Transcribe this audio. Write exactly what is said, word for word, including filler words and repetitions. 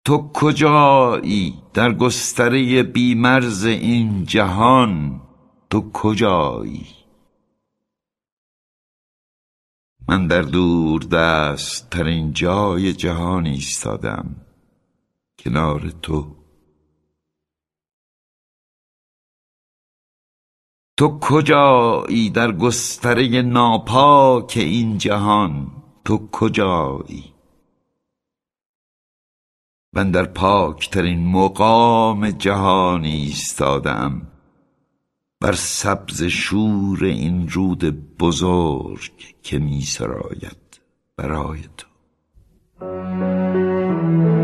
تو کجایی در گستره بیمرز این جهان؟ تو کجایی؟ من در دور دست ترین جای جهان ایستادم، کنار تو. تو کجایی در گستره ناپاک این جهان؟ تو کجایی؟ من در پاک ترین مقام جهان ایستادم، بر سبز شور این رود بزرگ که می سراید برای تو.